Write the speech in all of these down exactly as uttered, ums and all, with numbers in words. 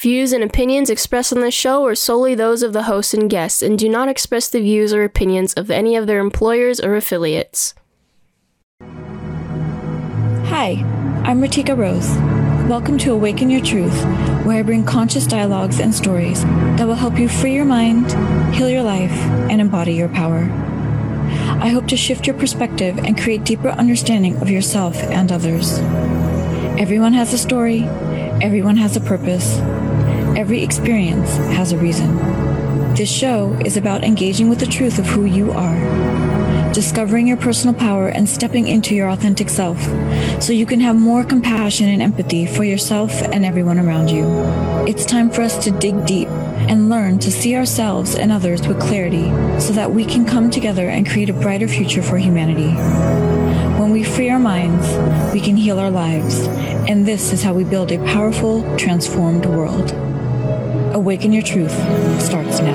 Views and opinions expressed on this show are solely those of the host and guests and do not express the views or opinions of any of their employers or affiliates. Hi, I'm Ratika Rose. Welcome to Awaken Your Truth, where I bring conscious dialogues and stories that will help you free your mind, heal your life, and embody your power. I hope to shift your perspective and create deeper understanding of yourself and others. Everyone has a story. Everyone has a purpose. Every experience has a reason. This show is about engaging with the truth of who you are, discovering your personal power and stepping into your authentic self so you can have more compassion and empathy for yourself and everyone around you. It's time for us to dig deep and learn to see ourselves and others with clarity so that we can come together and create a brighter future for humanity. When we free our minds, we can heal our lives, and this is how we build a powerful, transformed world. Awaken Your Truth starts now.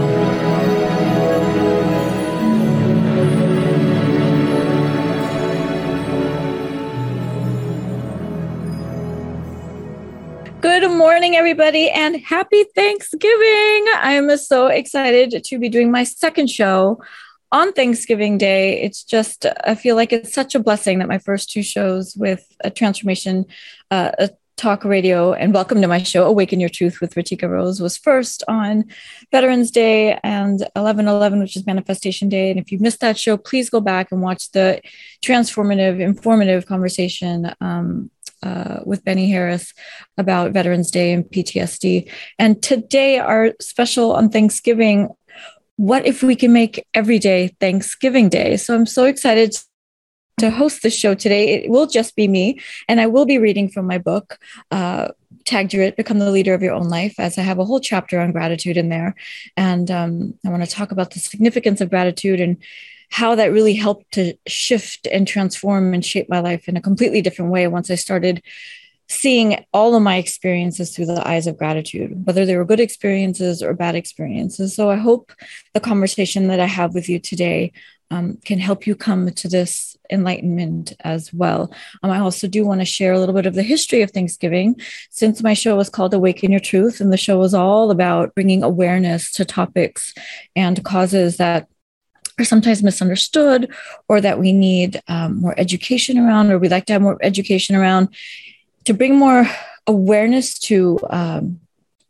Good morning, everybody, and happy Thanksgiving. I'm so excited to be doing my second show on Thanksgiving Day. It's just, I feel like it's such a blessing that my first two shows with a transformation, uh, a talk radio, and welcome to my show, Awaken Your Truth with Ratika Rose, was first on Veterans Day and eleven eleven, which is Manifestation Day. And if you missed that show, please go back and watch the transformative, informative conversation um, uh, with Benny Harris about Veterans Day and P T S D. And today, our special on Thanksgiving, what if we can make every day Thanksgiving Day? So I'm so excited to host this show today. It will just be me, and I will be reading from my book, uh, Tagged Your It, Become the Leader of Your Own Life, as I have a whole chapter on gratitude in there. And um, I want to talk about the significance of gratitude and how that really helped to shift and transform and shape my life in a completely different way once I started seeing all of my experiences through the eyes of gratitude, whether they were good experiences or bad experiences. So I hope the conversation that I have with you today um, can help you come to this enlightenment as well. Um, I also do want to share a little bit of the history of Thanksgiving, since my show was called Awaken Your Truth, and the show was all about bringing awareness to topics and causes that are sometimes misunderstood, or that we need um, more education around, or we'd like to have more education around, to bring more awareness to um,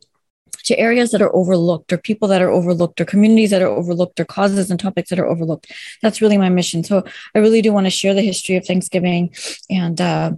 to areas that are overlooked, or people that are overlooked, or communities that are overlooked, or causes and topics that are overlooked. That's really my mission. So I really do want to share the history of Thanksgiving and uh,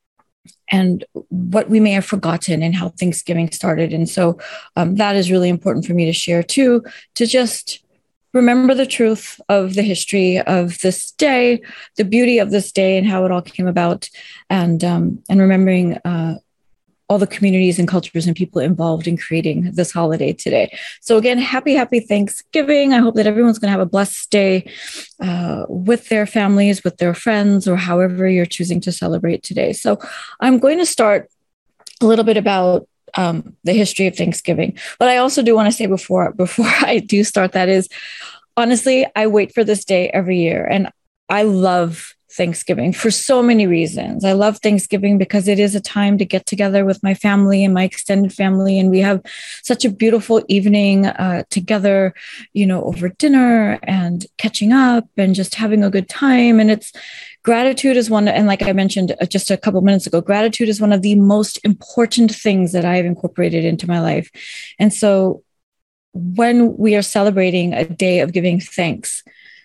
and what we may have forgotten and how Thanksgiving started. And so um, that is really important for me to share too, to just remember the truth of the history of this day, the beauty of this day, and how it all came about, and um, and remembering uh, all the communities and cultures and people involved in creating this holiday today. So again, happy, happy Thanksgiving. I hope that everyone's going to have a blessed day uh, with their families, with their friends, or however you're choosing to celebrate today. So I'm going to start a little bit about Um, the history of Thanksgiving. But I also do want to say before before I do start that is, honestly, I wait for this day every year. And I love Thanksgiving for so many reasons. I love Thanksgiving because it is a time to get together with my family and my extended family. And we have such a beautiful evening uh, together, you know, over dinner and catching up and just having a good time. And it's gratitude is one, and like I mentioned just a couple minutes ago, gratitude is one of the most important things that I have incorporated into my life. And so when we are celebrating a day of giving thanks,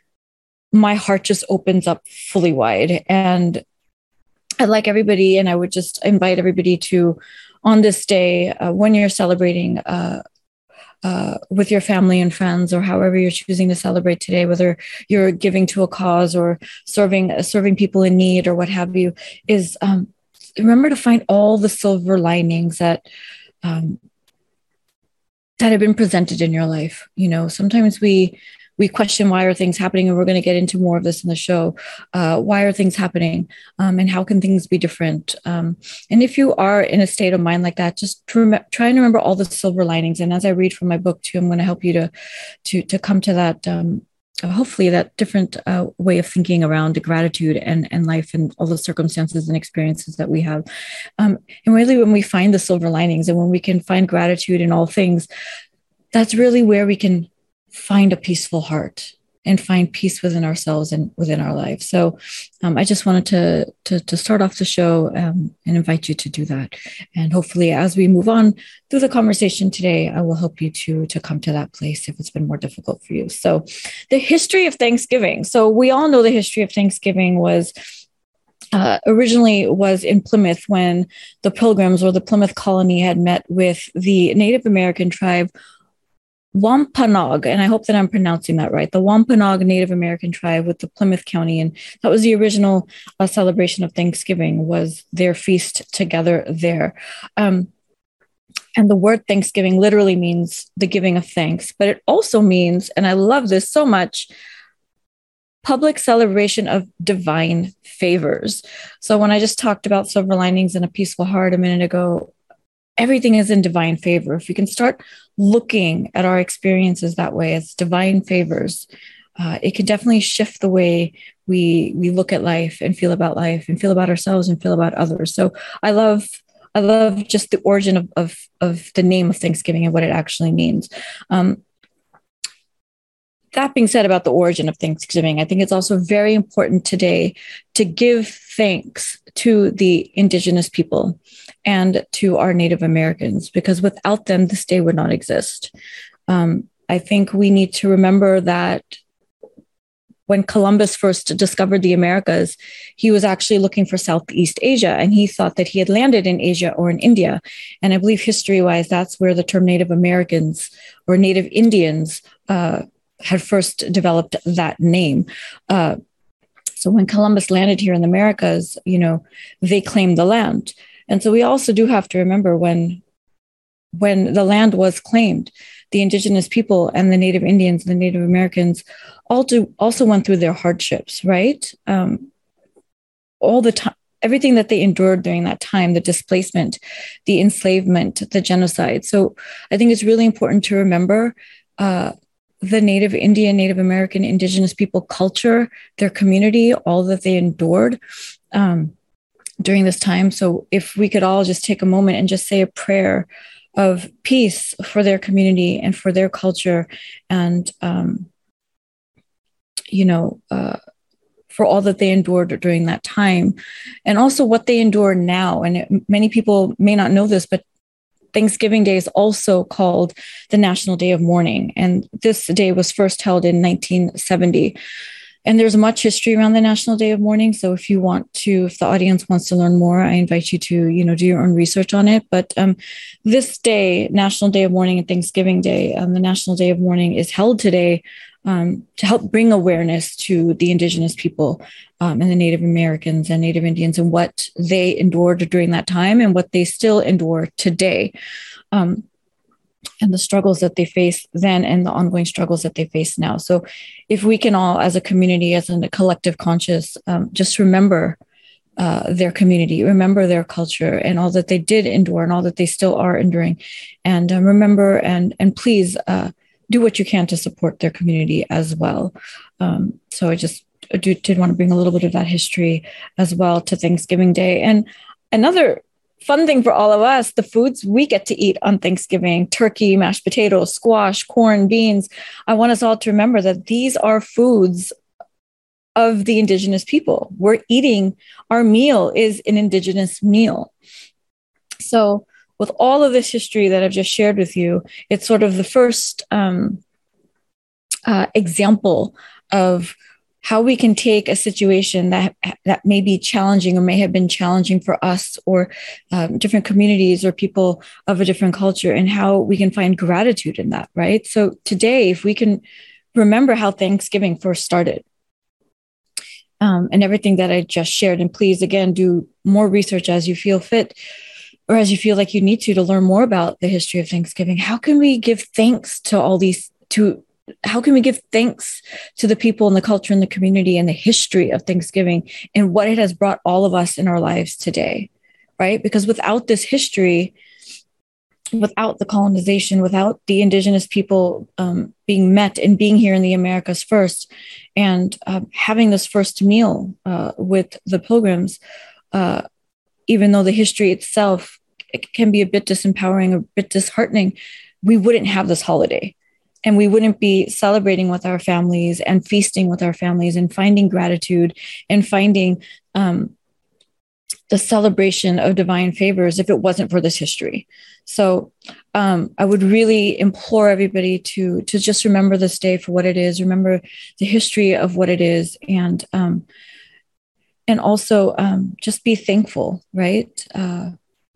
my heart just opens up fully wide. And I'd like everybody, and I would just invite everybody to, on this day, uh, when you're celebrating uh, uh, with your family and friends, or however you're choosing to celebrate today, whether you're giving to a cause or serving uh, serving people in need or what have you, is um, remember to find all the silver linings that um, that have been presented in your life. You know, sometimes we we question, why are things happening? And we're going to get into more of this in the show. Uh, why are things happening? Um, and how can things be different? Um, and if you are in a state of mind like that, just rem- try and remember all the silver linings. And as I read from my book too, I'm going to help you to, to, to come to that, um, hopefully that different uh, way of thinking around gratitude and, and life and all the circumstances and experiences that we have. Um, and really, when we find the silver linings and when we can find gratitude in all things, that's really where we can find a peaceful heart and find peace within ourselves and within our lives. So um, I just wanted to, to, to start off the show um, and invite you to do that. And hopefully as we move on through the conversation today, I will help you to, to come to that place if it's been more difficult for you. So the history of Thanksgiving. So we all know the history of Thanksgiving was uh, originally was in Plymouth when the Pilgrims or the Plymouth colony had met with the Native American tribe Wampanoag, and I hope that I'm pronouncing that right, the Wampanoag Native American tribe with the Plymouth County. And that was the original uh, celebration of Thanksgiving, was their feast together there. Um, and the word Thanksgiving literally means the giving of thanks, but it also means, and I love this so much, public celebration of divine favors. So when I just talked about silver linings and a peaceful heart a minute ago, everything is in divine favor. If we can start looking at our experiences that way as divine favors, uh, it can definitely shift the way we we look at life and feel about life and feel about ourselves and feel about others. So I love I love just the origin of of, of the name of Thanksgiving and what it actually means. Um, that being said about the origin of Thanksgiving, I think it's also very important today to give thanks to the Indigenous people and to our Native Americans, because without them, this day would not exist. Um, I think we need to remember that when Columbus first discovered the Americas, he was actually looking for Southeast Asia, and he thought that he had landed in Asia or in India. And I believe history-wise, that's where the term Native Americans or Native Indians uh, had first developed that name. Uh, so when Columbus landed here in the Americas, you know, they claimed the land. And so we also do have to remember when, when the land was claimed, the Indigenous people and the Native Indians, the Native Americans, all do, also went through their hardships, right? Um, all the time, everything that they endured during that time, the displacement, the enslavement, the genocide. So I think it's really important to remember uh, the Native Indian, Native American, Indigenous people culture, their community, all that they endured um, during this time. So if we could all just take a moment and just say a prayer of peace for their community and for their culture, and, um, you know, uh, for all that they endured during that time, and also what they endure now. And it, many people may not know this, but Thanksgiving Day is also called the National Day of Mourning. And this day was first held in nineteen seventy. And there's much history around the National Day of Mourning. So if you want to, if the audience wants to learn more, I invite you to, you know, do your own research on it. But um, this day, National Day of Mourning and Thanksgiving Day, um, the National Day of Mourning is held today um, to help bring awareness to the Indigenous people um, and the Native Americans and Native Indians and what they endured during that time and what they still endure today. Um, and the struggles that they face then and the ongoing struggles that they face now. So if we can all, as a community, as a collective conscious, um, just remember uh, their community, remember their culture and all that they did endure and all that they still are enduring. And um, remember and, and please uh, do what you can to support their community as well. Um, so I just I do, did want to bring a little bit of that history as well to Thanksgiving Day. And another fun thing for all of us, the foods we get to eat on Thanksgiving: turkey, mashed potatoes, squash, corn, beans. I want us all to remember that these are foods of the Indigenous people. We're eating, our meal is an Indigenous meal. So with all of this history that I've just shared with you, it's sort of the first um, uh, example of how we can take a situation that that may be challenging or may have been challenging for us or um, different communities or people of a different culture, and how we can find gratitude in that, right? So today, if we can remember how Thanksgiving first started um, and everything that I just shared, and please, again, do more research as you feel fit or as you feel like you need to, to learn more about the history of Thanksgiving. How can we give thanks to all these, to How can we give thanks to the people and the culture and the community and the history of Thanksgiving and what it has brought all of us in our lives today, right? Because without this history, without the colonization, without the indigenous people um, being met and being here in the Americas first, and uh, having this first meal uh, with the Pilgrims, uh, even though the history itself it can be a bit disempowering, a bit disheartening, we wouldn't have this holiday. And we wouldn't be celebrating with our families and feasting with our families and finding gratitude and finding um, the celebration of divine favors if it wasn't for this history. So um, I would really implore everybody to, to just remember this day for what it is, remember the history of what it is, and um, and also um, just be thankful, right? Uh,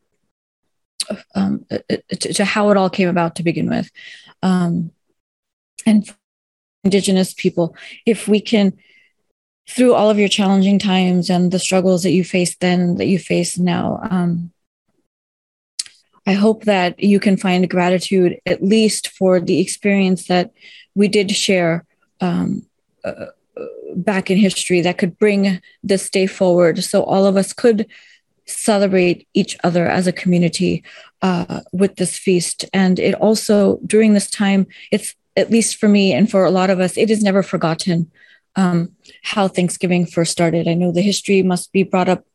um, to, to how it all came about to begin with. Um, and for Indigenous people, if we can, through all of your challenging times and the struggles that you faced then, that you face now, um, I hope that you can find gratitude, at least for the experience that we did share um, uh, back in history, that could bring this day forward, so all of us could celebrate each other as a community uh, with this feast. And it also, during this time, it's, at least for me and for a lot of us, it is never forgotten um, how Thanksgiving first started. I know the history must be brought up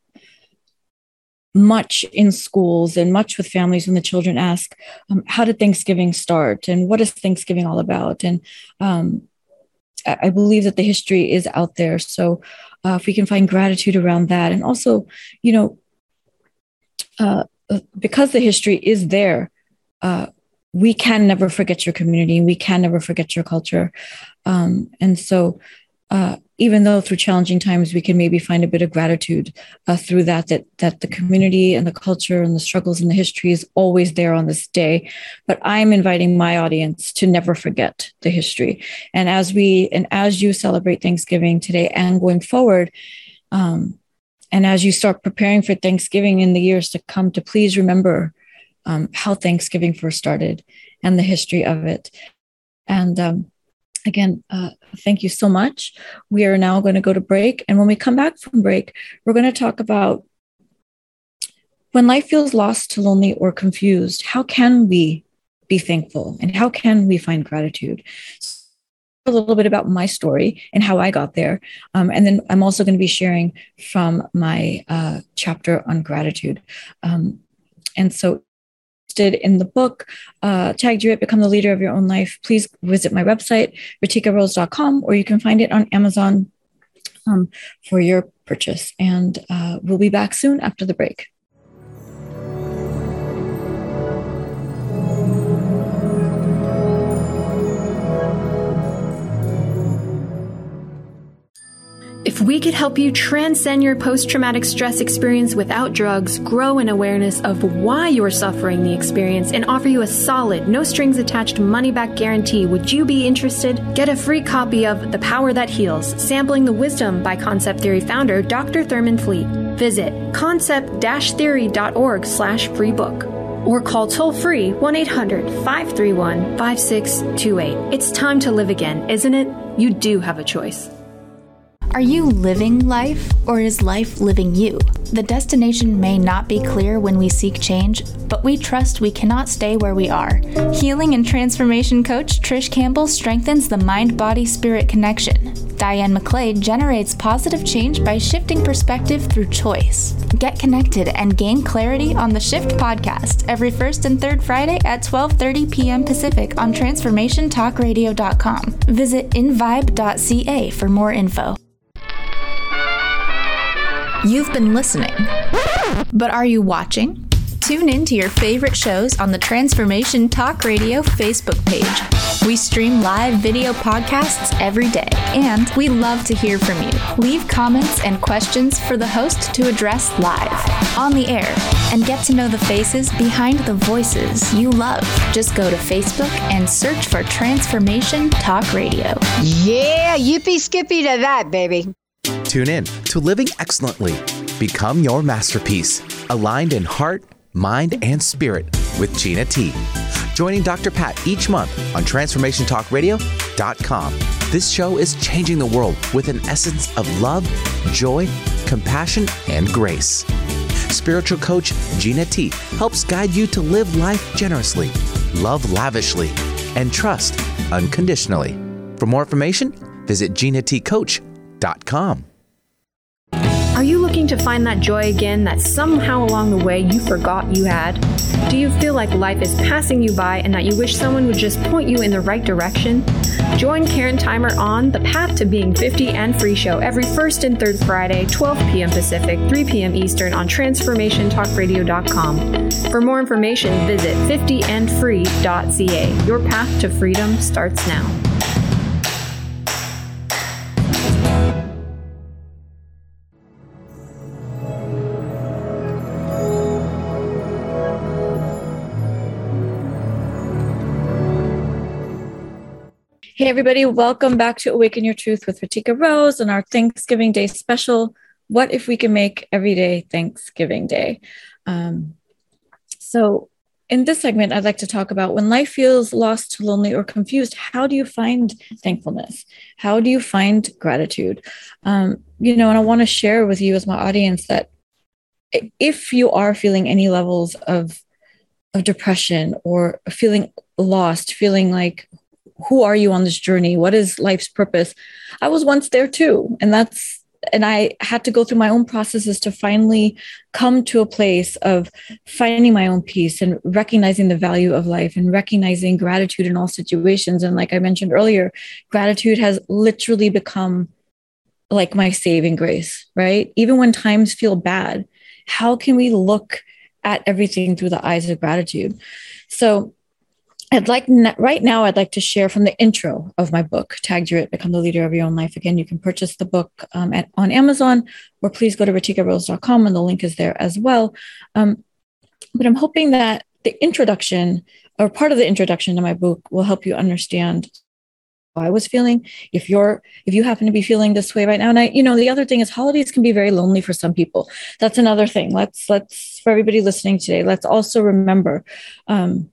much in schools and much with families when the children ask, um, how did Thanksgiving start? And what is Thanksgiving all about? And um, I believe that the history is out there. So uh, if we can find gratitude around that, and also, you know, uh, because the history is there, uh, we can never forget your community. We can never forget your culture. Um, and so uh, even though through challenging times, we can maybe find a bit of gratitude uh, through that, that, that the community and the culture and the struggles and the history is always there on this day. But I'm inviting my audience to never forget the history. And as we, and as you celebrate Thanksgiving today and going forward, um, and as you start preparing for Thanksgiving in the years to come, to please remember um, how Thanksgiving first started and the history of it. And um, again, uh, thank you so much. We are now going to go to break. And when we come back from break, we're going to talk about when life feels lost, lonely, or confused, how can we be thankful and how can we find gratitude? A little bit about my story and how I got there. Um, and then I'm also going to be sharing from my uh, chapter on gratitude. Um, and so in the book, uh, Tag Do It, Become the Leader of Your Own Life, please visit my website, ratika rose dot com, or you can find it on Amazon um, for your purchase. And uh, we'll be back soon after the break. If we could help you transcend your post-traumatic stress experience without drugs, grow in awareness of why you're suffering the experience, and offer you a solid, no-strings-attached money-back guarantee, would you be interested? Get a free copy of The Power That Heals, Sampling the Wisdom by Concept Theory founder Doctor Thurman Fleet. Visit concept dash theory dot org slash free book. Or call toll-free one eight hundred five three one five six two eight. It's time to live again, isn't it? You do have a choice. Are you living life, or is life living you? The destination may not be clear when we seek change, but we trust we cannot stay where we are. Healing and transformation coach Trish Campbell strengthens the mind-body-spirit connection. Diane McClade generates positive change by shifting perspective through choice. Get connected and gain clarity on the Shift podcast every first and third Friday at twelve thirty p.m. Pacific on transformation talk radio dot com. Visit invibe dot c a for more info. You've been listening, but are you watching? Tune in to your favorite shows on the Transformation Talk Radio Facebook page. We stream live video podcasts every day, and we love to hear from you. Leave comments and questions for the host to address live, on the air, and get to know the faces behind the voices you love. Just go to Facebook and search for Transformation Talk Radio. Yeah, yippee skippy to that, baby. Tune in to Living Excellently. Become your masterpiece, aligned in heart, mind, and spirit with Gina T. Joining Doctor Pat each month on transformation talk radio dot com. This show is changing the world with an essence of love, joy, compassion, and grace. Spiritual coach Gina T helps guide you to live life generously, love lavishly, and trust unconditionally. For more information, visit gina t coach dot com. Are you looking to find that joy again that somehow along the way you forgot you had? Do you feel like life is passing you by and that you wish someone would just point you in the right direction? Join Karen Timer on The Path to Being fifty and Free show every first and third Friday, twelve p.m. Pacific, three p.m. Eastern on transformation talk radio dot com. For more information, visit fifty and free dot c a. Your path to freedom starts now. Hey, everybody. Welcome back to Awaken Your Truth with Ritika Rose and our Thanksgiving Day special. What if we can make every day Thanksgiving Day? Um, so in this segment, I'd like to talk about when life feels lost, lonely, or confused, how do you find thankfulness? How do you find gratitude? Um, you know, and I want to share with you as my audience that if you are feeling any levels of, of depression or feeling lost, feeling like, who are you on this journey? What is life's purpose? I was once there too. And that's, and I had to go through my own processes to finally come to a place of finding my own peace and recognizing the value of life and recognizing gratitude in all situations. And like I mentioned earlier, gratitude has literally become like my saving grace, right? Even when times feel bad, how can we look at everything through the eyes of gratitude? So I'd like right now, I'd like to share from the intro of my book, Tagged You're It, Become the Leader of Your Own Life. Again, you can purchase the book um, at, on Amazon, or please go to ritika rose dot com and the link is there as well. Um, but I'm hoping that the introduction or part of the introduction to my book will help you understand how I was feeling. If you're, if you happen to be feeling this way right now, and I, you know, the other thing is holidays can be very lonely for some people. That's another thing. Let's, let's, for everybody listening today, let's also remember, um,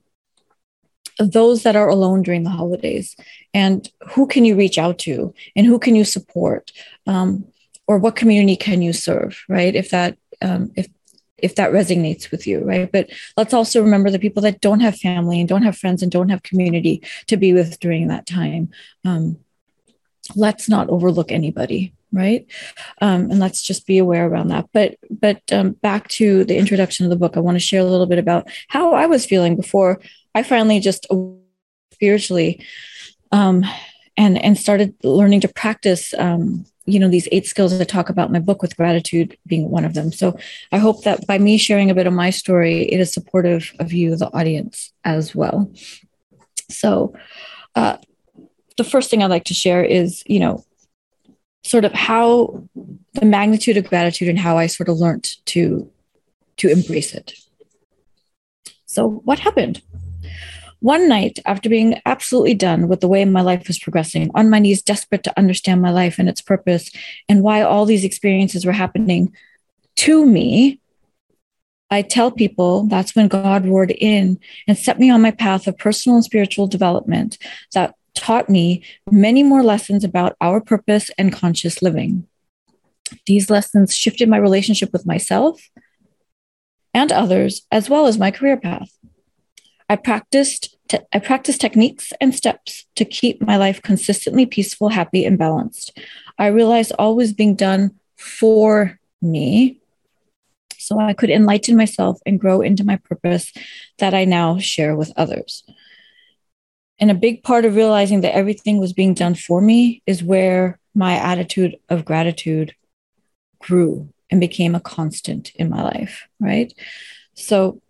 those that are alone during the holidays, and who can you reach out to, and who can you support, um, or what community can you serve, right? If that, um, if, if that resonates with you, right? But let's also remember the people that don't have family and don't have friends and don't have community to be with during that time. Um, let's not overlook anybody, right? Um, and let's just be aware around that. But but um, back to the introduction of the book, I want to share a little bit about how I was feeling before I finally just spiritually um, and and started learning to practice, um, you know, these eight skills I talk about in my book, with gratitude being one of them. So I hope that by me sharing a bit of my story, it is supportive of you, the audience, as well. So uh, the first thing I'd like to share is, you know, sort of how the magnitude of gratitude and how I sort of learned to to embrace it. So what happened? One night, after being absolutely done with the way my life was progressing, on my knees, desperate to understand my life and its purpose and why all these experiences were happening to me, I tell people that's when God roared in and set me on my path of personal and spiritual development that taught me many more lessons about our purpose and conscious living. These lessons shifted my relationship with myself and others, as well as my career path. I practiced te- I practiced techniques and steps to keep my life consistently peaceful, happy, and balanced. I realized all was being done for me, so I could enlighten myself and grow into my purpose that I now share with others. And a big part of realizing that everything was being done for me is where my attitude of gratitude grew and became a constant in my life, right? So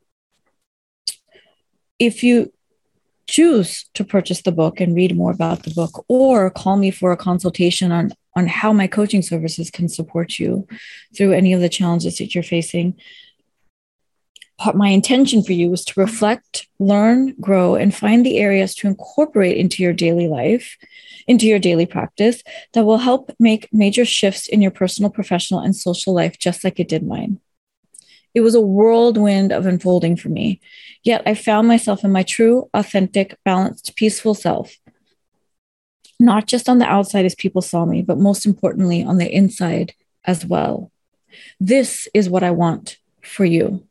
if you choose to purchase the book and read more about the book, or call me for a consultation on, on how my coaching services can support you through any of the challenges that you're facing, my intention for you is to reflect, learn, grow, and find the areas to incorporate into your daily life, into your daily practice, that will help make major shifts in your personal, professional, and social life, just like it did mine. It was a whirlwind of unfolding for me, yet I found myself in my true, authentic, balanced, peaceful self, not just on the outside as people saw me, but most importantly on the inside as well. This is what I want for you.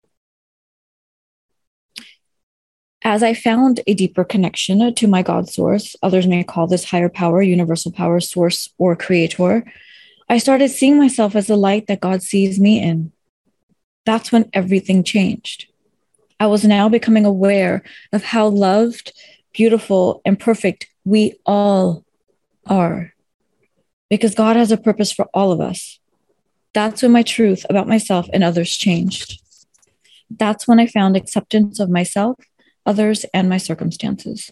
As I found a deeper connection to my God source, others may call this higher power, universal power, source, or creator, I started seeing myself as the light that God sees me in. That's when everything changed. I was now becoming aware of how loved, beautiful, and perfect we all are, because God has a purpose for all of us. That's when my truth about myself and others changed. That's when I found acceptance of myself, others, and my circumstances.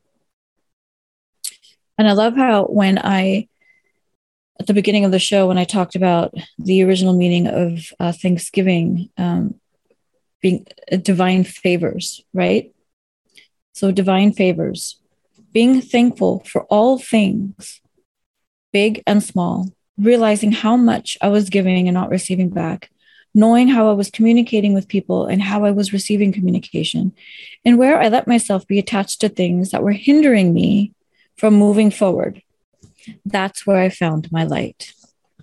And I love how when I, at the beginning of the show, when I talked about the original meaning of uh, Thanksgiving um, being uh, divine favors, right? So divine favors, being thankful for all things, big and small, realizing how much I was giving and not receiving back, knowing how I was communicating with people and how I was receiving communication, and where I let myself be attached to things that were hindering me from moving forward. That's where I found my light.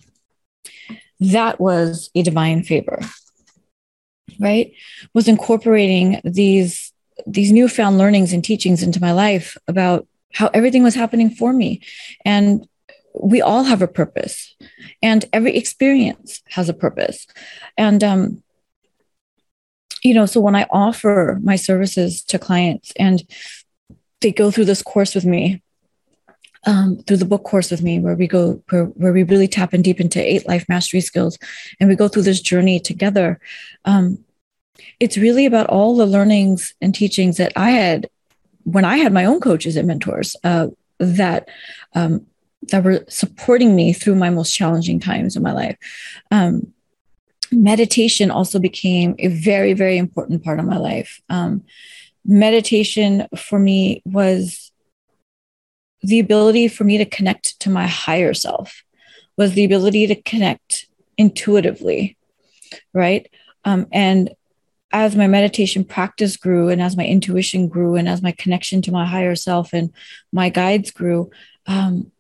That was a divine favor, right? Was incorporating these, these newfound learnings and teachings into my life about how everything was happening for me. And we all have a purpose, and every experience has a purpose. And, um, you know, so when I offer my services to clients and they go through this course with me, um, through the book course with me, where we go, where, where we really tap in deep into eight life mastery skills, and we go through this journey together. Um, it's really about all the learnings and teachings that I had when I had my own coaches and mentors, uh, that, um, that were supporting me through my most challenging times in my life. Um, meditation also became a very, very important part of my life. Um, meditation for me was the ability for me to connect to my higher self, was the ability to connect intuitively, right? Um, and as my meditation practice grew, and as my intuition grew, and as my connection to my higher self and my guides grew, um,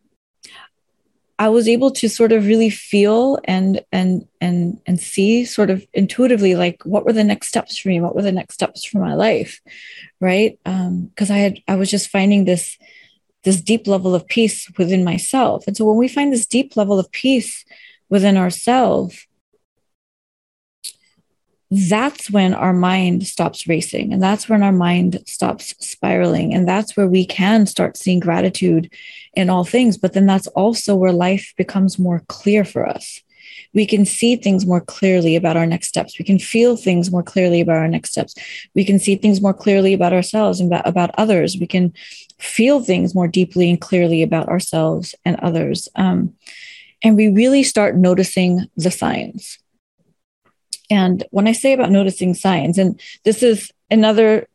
I was able to sort of really feel and and and and see sort of intuitively, like, what were the next steps for me? What were the next steps for my life, right? Because um, I had I was just finding this this deep level of peace within myself. And so when we find this deep level of peace within ourselves, that's when our mind stops racing, and that's when our mind stops spiraling. And that's where we can start seeing gratitude in all things. But then that's also where life becomes more clear for us. We can see things more clearly about our next steps. We can feel things more clearly about our next steps. We can see things more clearly about ourselves and about, about others. We can feel things more deeply and clearly about ourselves and others. Um, and we really start noticing the signs. And when I say about noticing signs, and this is another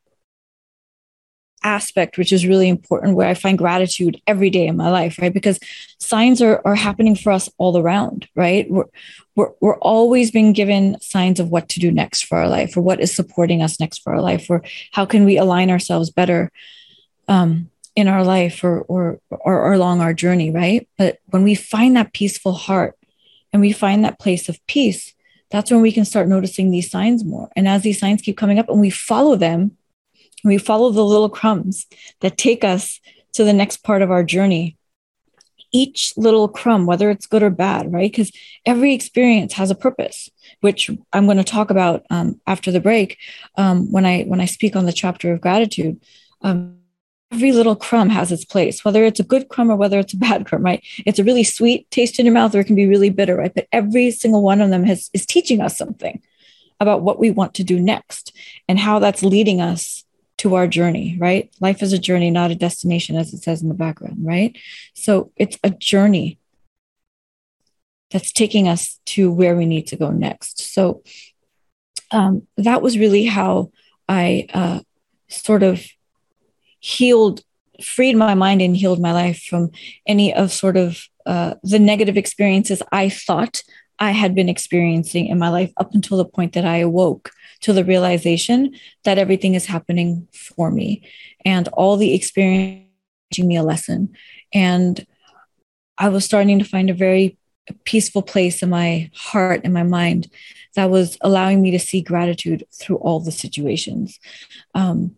aspect which is really important, where I find gratitude every day in my life, right? Because signs are, are happening for us all around, right? We're, we're, we're always being given signs of what to do next for our life, or what is supporting us next for our life, or how can we align ourselves better um, in our life, or, or, or, or along our journey, right? But when we find that peaceful heart and we find that place of peace, that's when we can start noticing these signs more. And as these signs keep coming up and we follow them, we follow the little crumbs that take us to the next part of our journey. Each little crumb, whether it's good or bad, right? Because every experience has a purpose, which I'm going to talk about um, after the break um, when I when I speak on the chapter of gratitude. Um, every little crumb has its place, whether it's a good crumb or whether it's a bad crumb, right? It's a really sweet taste in your mouth, or it can be really bitter, right? But every single one of them has, is teaching us something about what we want to do next and how that's leading us to our journey, right? Life is a journey, not a destination, as it says in the background, right? So it's a journey that's taking us to where we need to go next. So um, that was really how I uh, sort of healed, freed my mind and healed my life from any of sort of uh, the negative experiences I thought I had been experiencing in my life, up until the point that I awoke to the realization that everything is happening for me, and all the experience teaching me a lesson. And I was starting to find a very a peaceful place in my heart and my mind that was allowing me to see gratitude through all the situations. Um,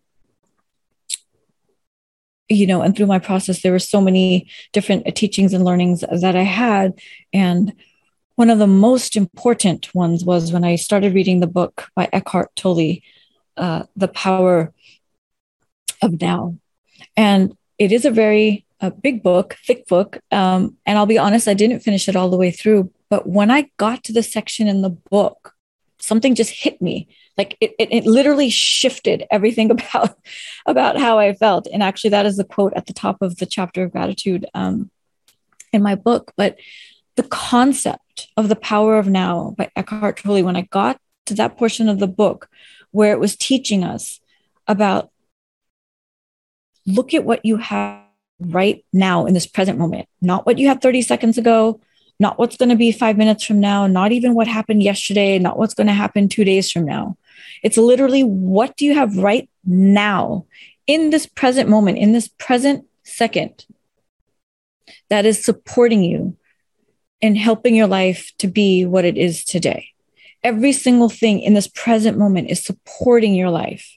you know, and through my process, there were so many different teachings and learnings that I had. And one of the most important ones was when I started reading the book by Eckhart Tolle, uh, The Power of Now. And it is a very a big book, thick book. Um, and I'll be honest, I didn't finish it all the way through. But when I got to the section in the book, something just hit me. Like it, it, it literally shifted everything about, about how I felt. And actually, that is the quote at the top of the chapter of gratitude um, in my book. But the concept of the power of now by Eckhart Tolle, when I got to that portion of the book where it was teaching us about look at what you have right now in this present moment, not what you had thirty seconds ago, not what's going to be five minutes from now, not even what happened yesterday, not what's going to happen two days from now. It's literally what do you have right now in this present moment, in this present second that is supporting you and helping your life to be what it is today. Every single thing in this present moment is supporting your life.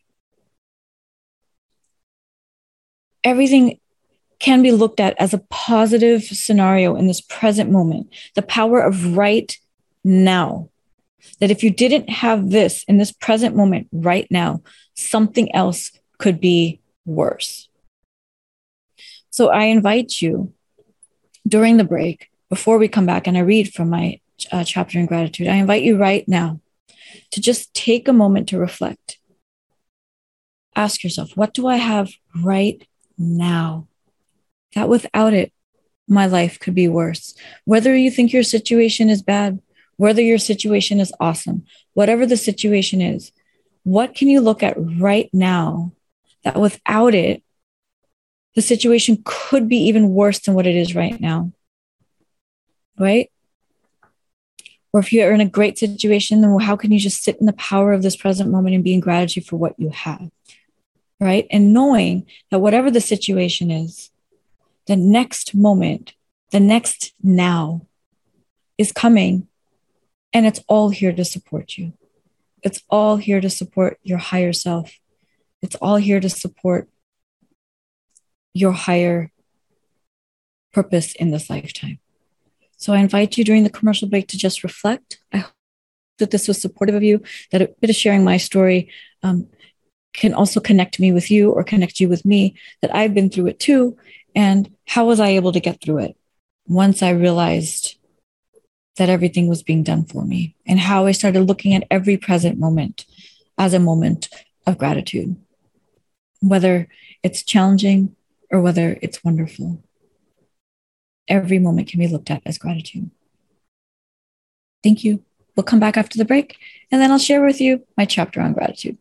Everything can be looked at as a positive scenario in this present moment. The power of right now. That if you didn't have this in this present moment right now, something else could be worse. So I invite you during the break, before we come back and I read from my uh, chapter in gratitude, I invite you right now to just take a moment to reflect. Ask yourself, what do I have right now? That without it, my life could be worse. Whether you think your situation is bad, whether your situation is awesome, whatever the situation is, what can you look at right now that without it, the situation could be even worse than what it is right now, right? Or if you're in a great situation, then how can you just sit in the power of this present moment and be in gratitude for what you have, right? And knowing that whatever the situation is, the next moment, the next now is coming, and it's all here to support you. It's all here to support your higher self. It's all here to support your higher purpose in this lifetime. So I invite you during the commercial break to just reflect. I hope that this was supportive of you, that a bit of sharing my story um, can also connect me with you or connect you with me, that I've been through it too. And how was I able to get through it once I realized that everything was being done for me, and how I started looking at every present moment as a moment of gratitude, whether it's challenging or whether it's wonderful. Every moment can be looked at as gratitude. Thank you. We'll come back after the break, and then I'll share with you my chapter on gratitude.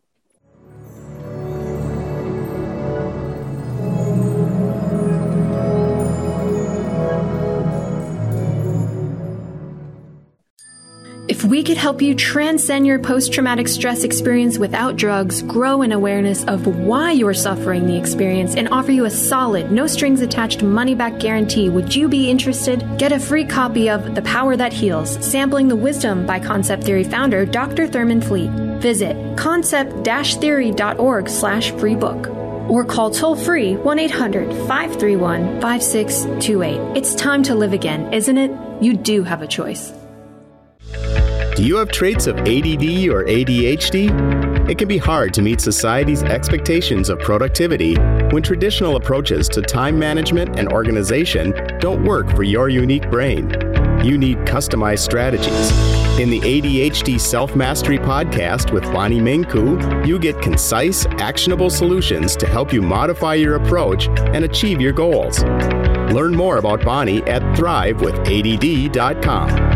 If we could help you transcend your post-traumatic stress experience without drugs, grow in awareness of why you're suffering the experience, and offer you a solid, no-strings-attached money-back guarantee, would you be interested? Get a free copy of The Power That Heals, Sampling the Wisdom by Concept Theory founder Doctor Thurman Fleet. Visit concept dash theory dot org slash free book. Or call toll-free one eight hundred five three one five six two eight. It's time to live again, isn't it? You do have a choice. Do you have traits of A D D or A D H D? It can be hard to meet society's expectations of productivity when traditional approaches to time management and organization don't work for your unique brain. You need customized strategies. In the A D H D Self-Mastery Podcast with Bonnie Minku, you get concise, actionable solutions to help you modify your approach and achieve your goals. Learn more about Bonnie at thrive with A D D dot com.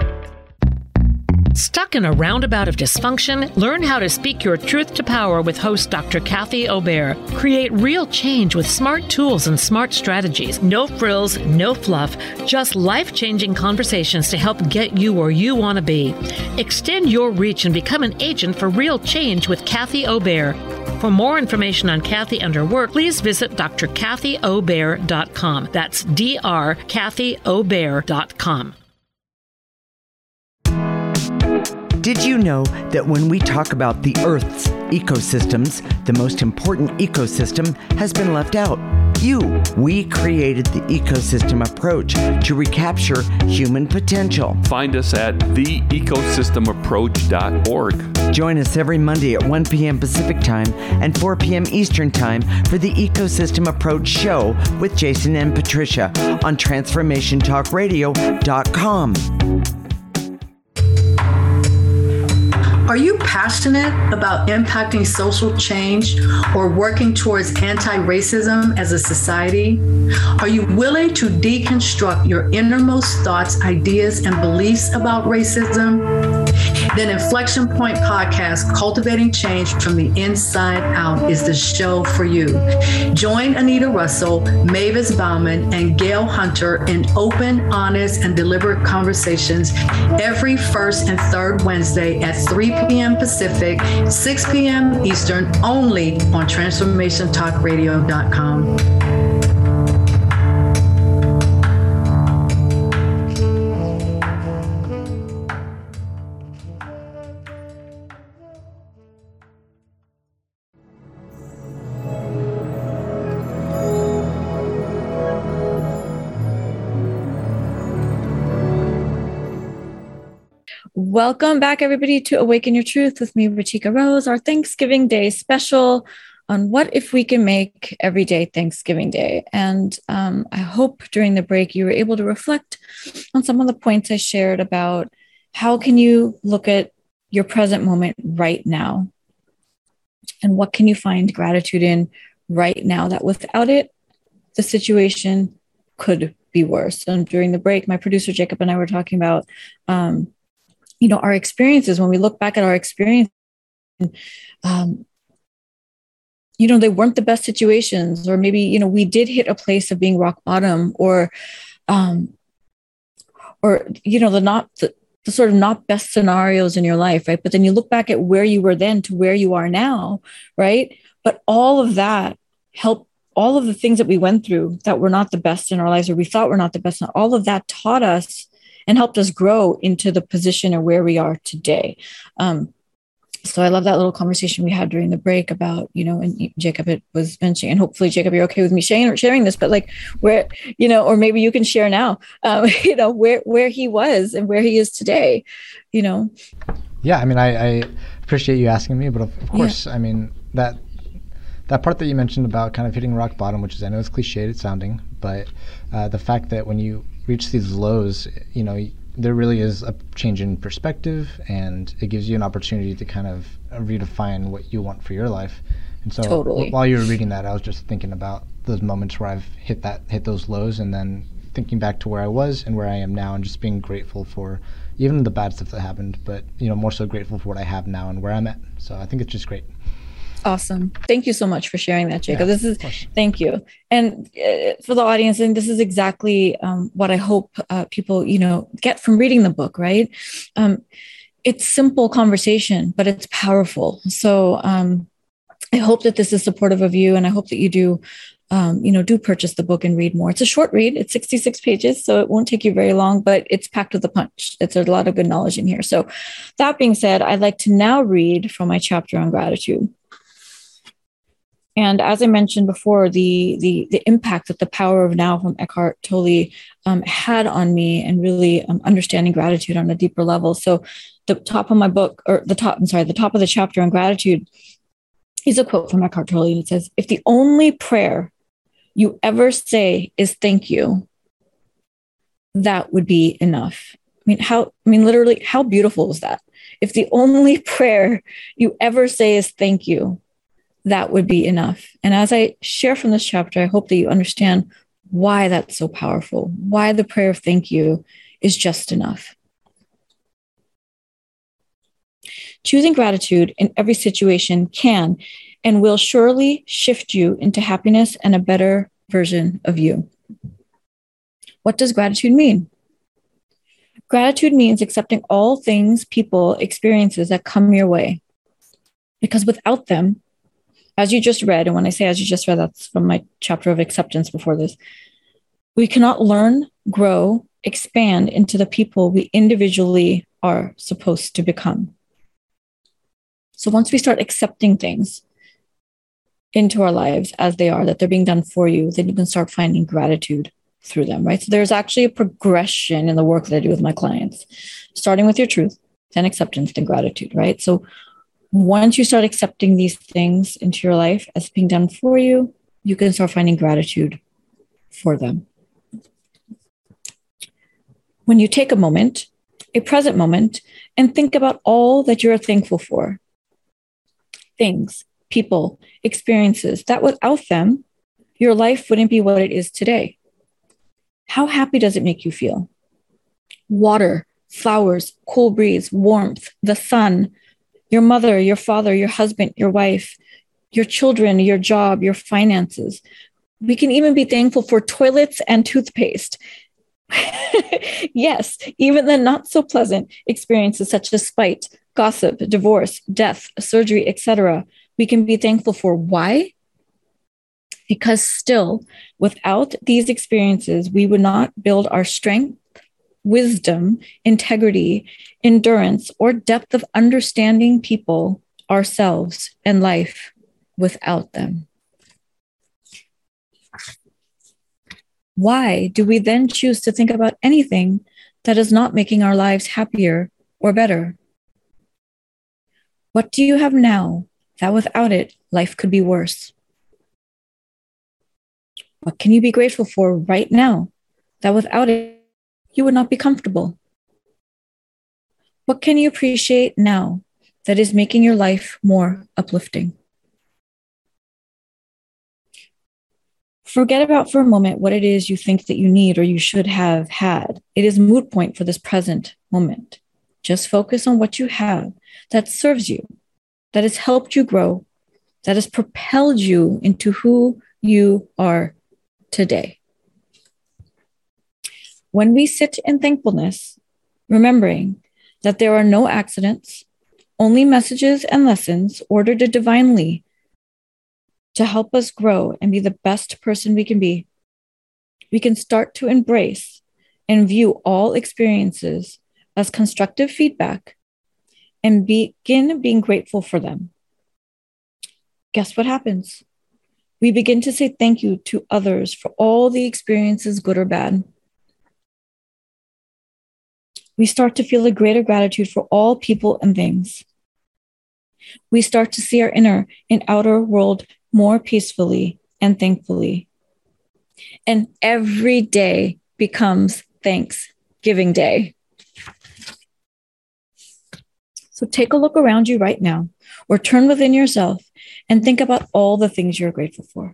Stuck in a roundabout of dysfunction? Learn how to speak your truth to power with host Doctor Kathy Obear. Create real change with smart tools and smart strategies. No frills, no fluff, just life-changing conversations to help get you where you want to be. Extend your reach and become an agent for real change with Kathy Obear. For more information on Kathy and her work, please visit D R Kathy Obear dot com. That's D R Kathy Obear dot com. Did you know that when we talk about the Earth's ecosystems, the most important ecosystem has been left out? You. We created the ecosystem approach to recapture human potential. Find us at the ecosystem approach dot org. Join us every Monday at one p.m. Pacific Time and four p.m. Eastern Time for the Ecosystem Approach Show with Jason and Patricia on transformation talk radio dot com. Are you passionate about impacting social change or working towards anti-racism as a society? Are you willing to deconstruct your innermost thoughts, ideas, and beliefs about racism? Then Inflection Point Podcast, Cultivating Change from the Inside Out, is the show for you. Join Anita Russell, Mavis Bauman, and Gail Hunter in open, honest, and deliberate conversations every first and third Wednesday at three p.m. Pacific, six p.m. Eastern, only on transformation talk radio dot com. Welcome back, everybody, to Awaken Your Truth with me, Rachika Rose, our Thanksgiving Day special on what if we can make every day Thanksgiving Day. And um, I hope during the break you were able to reflect on some of the points I shared about how can you look at your present moment right now, and what can you find gratitude in right now that without it, the situation could be worse. And during the break, my producer Jacob and I were talking about um, you know, our experiences. When we look back at our experience, um, you know, they weren't the best situations, or maybe, you know, we did hit a place of being rock bottom, or, um, or, you know, the not, the, the sort of not best scenarios in your life, right? But then you look back at where you were then to where you are now, right? But all of that helped, all of the things that we went through that were not the best in our lives, or we thought were not the best, all of that taught us and helped us grow into the position of where we are today. Um, so I love that little conversation we had during the break about, you know, and Jacob it was mentioning, and hopefully Jacob, you're okay with me sharing, sharing this, but like where, you know, or maybe you can share now, um, you know, where, where he was and where he is today, you know? Yeah. I mean, I, I appreciate you asking me, but of, of course, yeah. I mean, that, that part that you mentioned about kind of hitting rock bottom, which is, I know it's cliched sounding, but uh, the fact that when you reach these lows, you know, there really is a change in perspective, and it gives you an opportunity to kind of redefine what you want for your life. And so totally. While you were reading that, I was just thinking about those moments where I've hit that, hit those lows, and then thinking back to where I was and where I am now, and just being grateful for even the bad stuff that happened, but, you know, more so grateful for what I have now and where I'm at. So I think it's just great. Awesome. Thank you so much for sharing that, Jacob. Yeah, this is, thank you. And uh, for the audience, and this is exactly um, what I hope uh, people, you know, get from reading the book, right? Um, it's simple conversation, but it's powerful. So um, I hope that this is supportive of you, and I hope that you do, um, you know, do purchase the book and read more. It's a short read. It's sixty-six pages, so it won't take you very long, but it's packed with a punch. It's a lot of good knowledge in here. So that being said, I'd like to now read from my chapter on gratitude. And as I mentioned before, the the the impact that The Power of Now from Eckhart Tolle um, had on me, and really um, understanding gratitude on a deeper level. So the top of my book, or the top, I'm sorry, the top of the chapter on gratitude is a quote from Eckhart Tolle. And it says, "If the only prayer you ever say is thank you, that would be enough." I mean, how, I mean, literally, how beautiful was that? If the only prayer you ever say is thank you, that would be enough. And as I share from this chapter, I hope that you understand why that's so powerful, why the prayer of thank you is just enough. Choosing gratitude in every situation can and will surely shift you into happiness and a better version of you. What does gratitude mean? Gratitude means accepting all things, people, experiences that come your way, because without them, as you just read, and when I say as you just read, that's from my chapter of acceptance before this, we cannot learn, grow, expand into the people we individually are supposed to become. So once we start accepting things into our lives as they are, that they're being done for you, then you can start finding gratitude through them, right? So there's actually a progression in the work that I do with my clients, starting with your truth, then acceptance, then gratitude, right? So once you start accepting these things into your life as being done for you, you can start finding gratitude for them. When you take a moment, a present moment, and think about all that you're thankful for, things, people, experiences, that without them, your life wouldn't be what it is today. How happy does it make you feel? Water, flowers, cool breeze, warmth, the sun, your mother, your father, your husband, your wife, your children, your job, your finances. We can even be thankful for toilets and toothpaste. Yes, even the not so pleasant experiences such as spite, gossip, divorce, death, surgery, et cetera. We can be thankful for. Why? Because still, without these experiences, we would not build our strength, wisdom, integrity, endurance, or depth of understanding people, ourselves, and life without them. Why do we then choose to think about anything that is not making our lives happier or better? What do you have now that without it, life could be worse? What can you be grateful for right now that without it, you would not be comfortable? What can you appreciate now that is making your life more uplifting? Forget about for a moment what it is you think that you need or you should have had. It is a moot point for this present moment. Just focus on what you have that serves you, that has helped you grow, that has propelled you into who you are today. When we sit in thankfulness, remembering that there are no accidents, only messages and lessons ordered divinely to help us grow and be the best person we can be, we can start to embrace and view all experiences as constructive feedback and begin being grateful for them. Guess what happens? We begin to say thank you to others for all the experiences, good or bad. We start to feel a greater gratitude for all people and things. We start to see our inner and outer world more peacefully and thankfully. And every day becomes Thanksgiving Day. So take a look around you right now, or turn within yourself and think about all the things you're grateful for.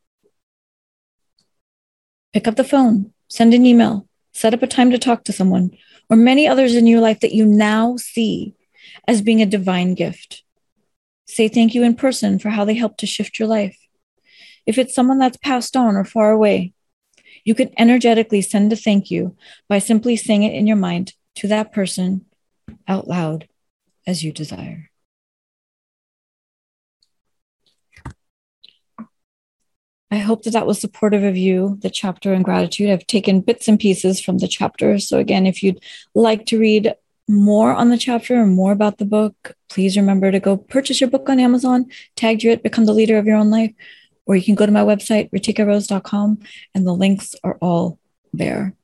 Pick up the phone, send an email, set up a time to talk to someone, or many others in your life that you now see as being a divine gift. Say thank you in person for how they helped to shift your life. If it's someone that's passed on or far away, you can energetically send a thank you by simply saying it in your mind to that person out loud as you desire. I hope that that was supportive of you, the chapter on gratitude. I've taken bits and pieces from the chapter. So again, if you'd like to read more on the chapter or more about the book, please remember to go purchase your book on Amazon, tag Druid, become the leader of your own life, or you can go to my website, ritika rose dot com, and the links are all there.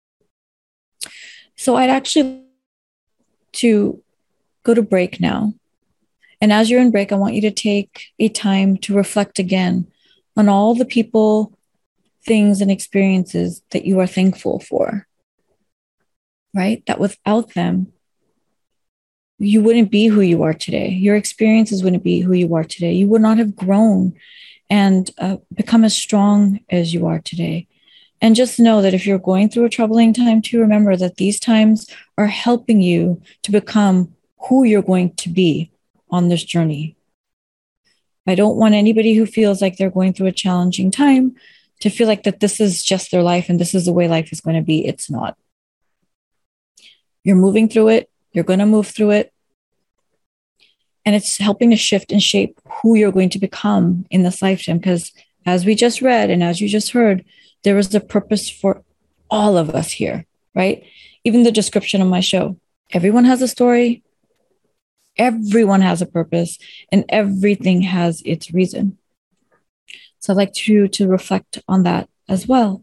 So I'd actually to go to break now. And as you're in break, I want you to take a time to reflect again on all the people, things, and experiences that you are thankful for, right? That without them, you wouldn't be who you are today. Your experiences wouldn't be who you are today. You would not have grown and uh, become as strong as you are today. And just know that if you're going through a troubling time too, remember that these times are helping you to become who you're going to be on this journey. I don't want anybody who feels like they're going through a challenging time to feel like that this is just their life and this is the way life is going to be. It's not. You're moving through it. You're going to move through it. And it's helping to shift and shape who you're going to become in this lifetime. Because as we just read and as you just heard, there is a purpose for all of us here, right? Even the description of my show. Everyone has a story. Everyone has a purpose and everything has its reason. So I'd like you to reflect on that as well.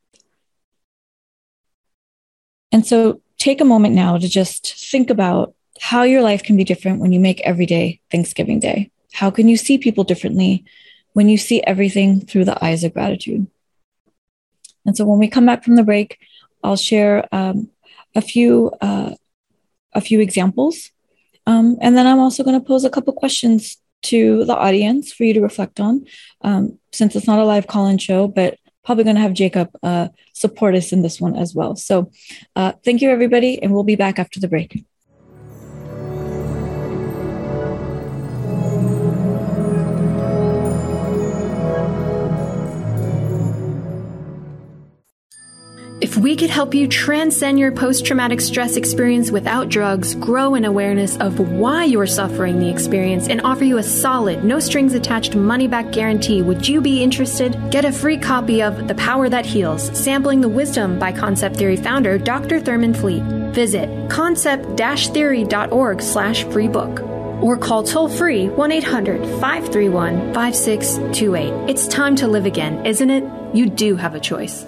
And so take a moment now to just think about how your life can be different when you make every day Thanksgiving Day. How can you see people differently when you see everything through the eyes of gratitude? And so when we come back from the break, I'll share um, a few uh, a few examples. Um, and then I'm also going to pose a couple questions to the audience for you to reflect on, um, since it's not a live call-in show, but probably going to have Jacob uh, support us in this one as well. So uh, thank you, everybody, and we'll be back after the break. If we could help you transcend your post-traumatic stress experience without drugs, grow an awareness of why you're suffering the experience, and offer you a solid, no-strings-attached money-back guarantee, would you be interested? Get a free copy of The Power That Heals, Sampling the Wisdom by Concept Theory founder Doctor Thurman Fleet. Visit concept dash theory dot org slash free book. Or call toll-free one eight hundred five three one five six two eight. It's time to live again, isn't it? You do have a choice.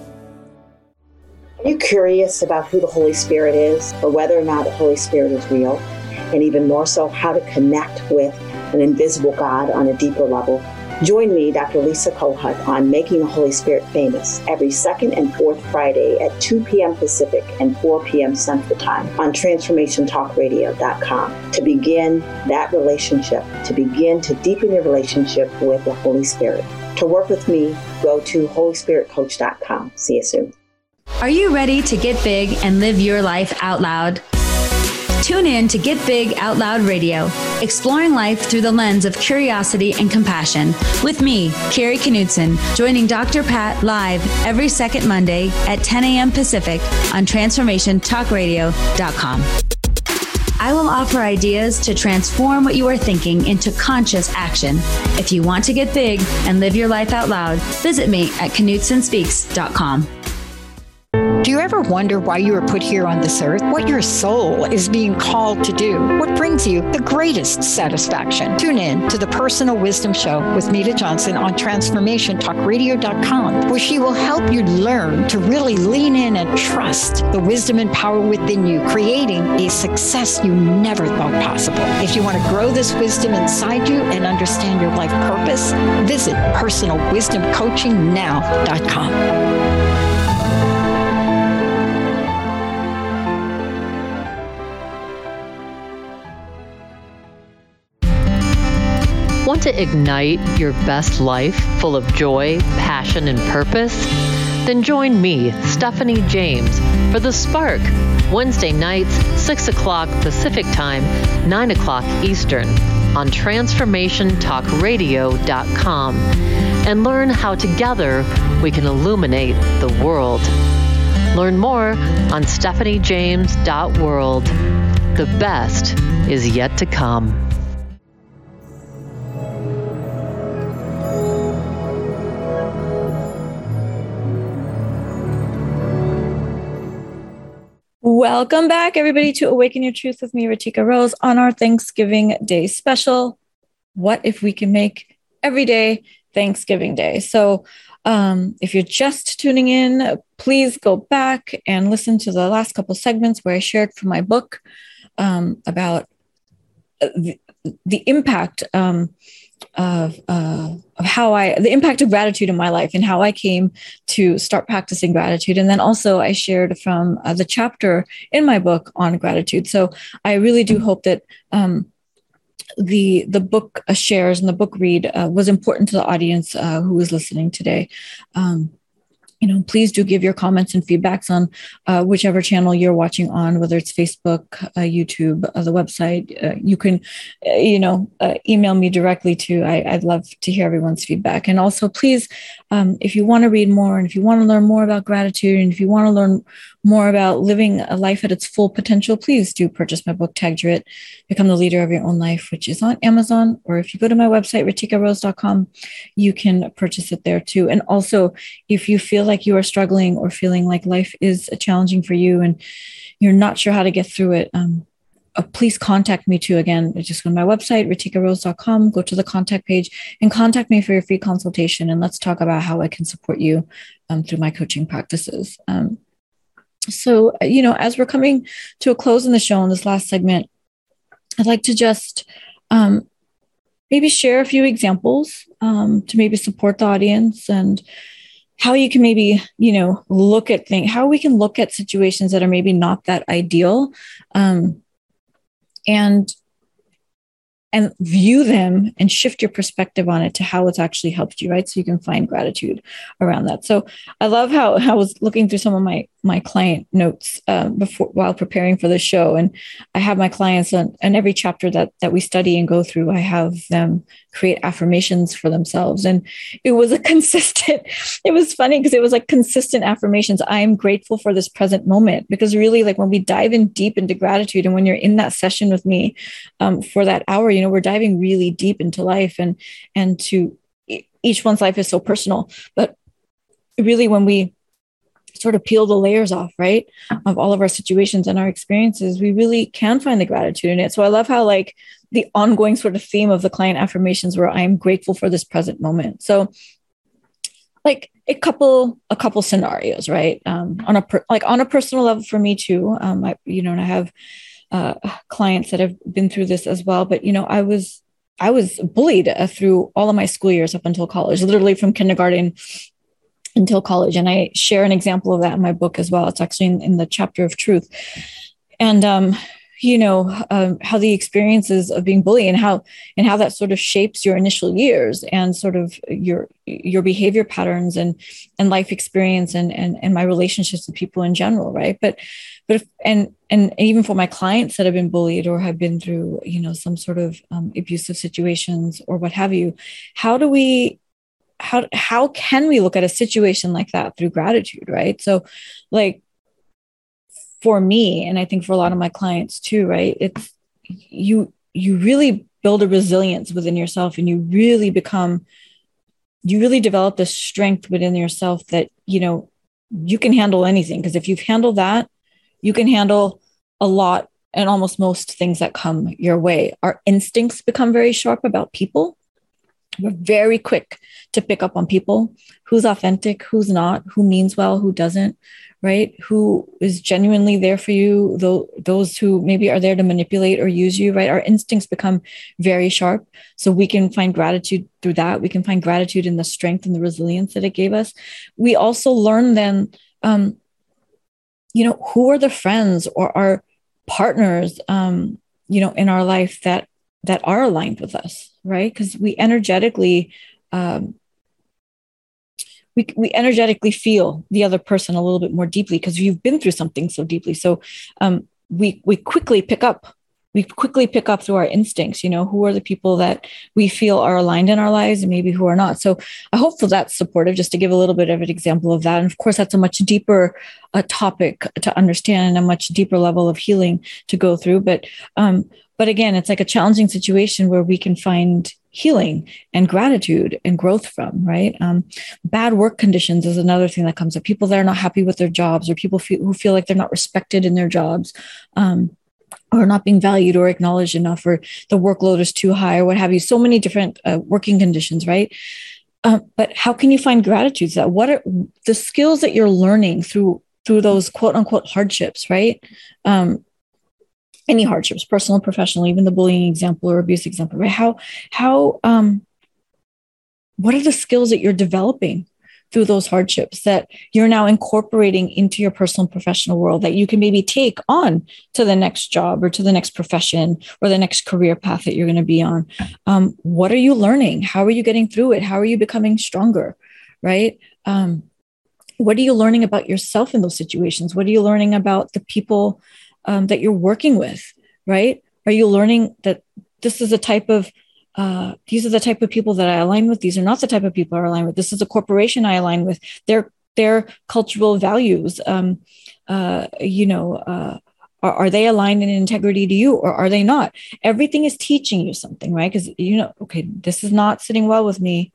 Are you curious about who the Holy Spirit is, or whether or not the Holy Spirit is real? And even more so, how to connect with an invisible God on a deeper level? Join me, Doctor Lisa Kohut, on Making the Holy Spirit Famous every second and fourth Friday at two p.m. Pacific and four p.m. Central Time on transformation talk radio dot com to begin that relationship, to begin to deepen your relationship with the Holy Spirit. To work with me, go to holy spirit coach dot com. See you soon. Are you ready to get big and live your life out loud? Tune in to Get Big Out Loud Radio, exploring life through the lens of curiosity and compassion, with me, Carrie Knudsen, joining Doctor Pat live every second Monday at ten a.m. Pacific on transformation talk radio dot com. I will offer ideas to transform what you are thinking into conscious action. If you want to get big and live your life out loud, visit me at knudsen speaks dot com. Do you ever wonder why you were put here on this earth? What your soul is being called to do? What brings you the greatest satisfaction? Tune in to the Personal Wisdom Show with Nita Johnson on transformation talk radio dot com, where she will help you learn to really lean in and trust the wisdom and power within you, creating a success you never thought possible. If you want to grow this wisdom inside you and understand your life purpose, visit personal wisdom coaching now dot com. Want to ignite your best life full of joy, passion, and purpose? Then join me, Stephanie James, for The Spark, Wednesday nights, six o'clock Pacific Time, nine o'clock Eastern, on transformation talk radio dot com, and learn how together we can illuminate the world. Learn more on stephanie james dot world. The best is yet to come. Welcome back, everybody, to Awaken Your Truth with me, Ratika Rose, on our Thanksgiving Day special. What if we can make every day Thanksgiving Day? So um, if you're just tuning in, please go back and listen to the last couple segments where I shared from my book um, about the, the impact um, of, uh, of how I, the impact of gratitude in my life and how I came to start practicing gratitude. And then also I shared from uh, the chapter in my book on gratitude. So I really do hope that um, the, the book uh, shares and the book read uh, was important to the audience uh, who is listening today. Um, You know, please do give your comments and feedbacks on uh, whichever channel you're watching on, whether it's Facebook, uh, YouTube, uh, the website. Uh, you can, uh, you know, uh, email me directly too. I, I'd love to hear everyone's feedback. And also, please, um, if you want to read more and if you want to learn more about gratitude and if you want to learn more about living a life at its full potential, please do purchase my book, Tagged It, Become the Leader of Your Own Life, which is on Amazon. Or if you go to my website, ratika rose dot com, you can purchase it there too. And also, if you feel like you are struggling or feeling like life is challenging for you and you're not sure how to get through it, um, uh, please contact me too. Again, just go to my website, ritika rose dot com, go to the contact page and contact me for your free consultation. And let's talk about how I can support you um, through my coaching practices. Um, so, you know, as we're coming to a close in the show in this last segment, I'd like to just um, maybe share a few examples um, to maybe support the audience and how you can maybe, you know, look at things, how we can look at situations that are maybe not that ideal um, and and view them and shift your perspective on it to how it's actually helped you, right? So you can find gratitude around that. So I love how, how I was looking through some of my, my client notes uh, before while preparing for the show. And I have my clients on, on every chapter that, that we study and go through, I have them create affirmations for themselves. And it was a consistent, it was funny because it was like consistent affirmations. I am grateful for this present moment, because really like when we dive in deep into gratitude and when you're in that session with me um, for that hour, you know, we're diving really deep into life and, and to each one's life is so personal, but really when we sort of peel the layers off, right, of all of our situations and our experiences, we really can find the gratitude in it. So I love how like the ongoing sort of theme of the client affirmations were, I am grateful for this present moment. So like a couple, a couple scenarios, right. Um, on a, per, like on a personal level for me too, um, I, you know, and I have uh, clients that have been through this as well, but, you know, I was, I was bullied uh, through all of my school years up until college, literally from kindergarten until college. And I share an example of that in my book as well. It's actually in, in the chapter of truth. And, um, you know, um, how the experiences of being bullied and how, and how that sort of shapes your initial years and sort of your, your behavior patterns and, and life experience and, and, and my relationships with people in general. Right. But, but, if, and, and even for my clients that have been bullied or have been through, you know, some sort of um, abusive situations or what have you, how do we, how, how can we look at a situation like that through gratitude? Right. So like, for me, and I think for a lot of my clients too, right? It's you, you really build a resilience within yourself and you really become, you really develop this strength within yourself that, you know, you can handle anything. Because if you've handled that, you can handle a lot and almost most things that come your way. Our instincts become very sharp about people. We're very quick to pick up on people, who's authentic, who's not, who means well, who doesn't, right? Who is genuinely there for you, though those who maybe are there to manipulate or use you, right? Our instincts become very sharp. So we can find gratitude through that. We can find gratitude in the strength and the resilience that it gave us. We also learn then, um, you know, who are the friends or our partners, um, you know, in our life that that are aligned with us, right? Because we energetically, um, we we energetically feel the other person a little bit more deeply because you've been through something so deeply. So um, we we quickly pick up, we quickly pick up through our instincts, you know, who are the people that we feel are aligned in our lives and maybe who are not. So I hope that that's supportive, just to give a little bit of an example of that. And of course, that's a much deeper uh, topic to understand and a much deeper level of healing to go through. But um, But again, it's like a challenging situation where we can find healing and gratitude and growth from, right? Um, bad work conditions is another thing that comes up. People that are not happy with their jobs, or people feel, who feel like they're not respected in their jobs, um, or not being valued or acknowledged enough, or the workload is too high, or what have you. So many different uh, working conditions, right? Uh, but how can you find gratitude? That what are the skills that you're learning through through those quote unquote hardships, right? Um, any hardships, personal, professional, even the bullying example or abuse example, right? How, how, um, what are the skills that you're developing through those hardships that you're now incorporating into your personal and professional world that you can maybe take on to the next job or to the next profession or the next career path that you're going to be on? Um, what are you learning? How are you getting through it? How are you becoming stronger, right? Um, what are you learning about yourself in those situations? What are you learning about the people Um, that you're working with, right? Are you learning that this is a type of, uh, these are the type of people that I align with. These are not the type of people I align with. This is a corporation I align with. Their their cultural values, um, uh, you know, uh, are, are they aligned in integrity to you, or are they not? Everything is teaching you something, right? Because, you know, okay, this is not sitting well with me.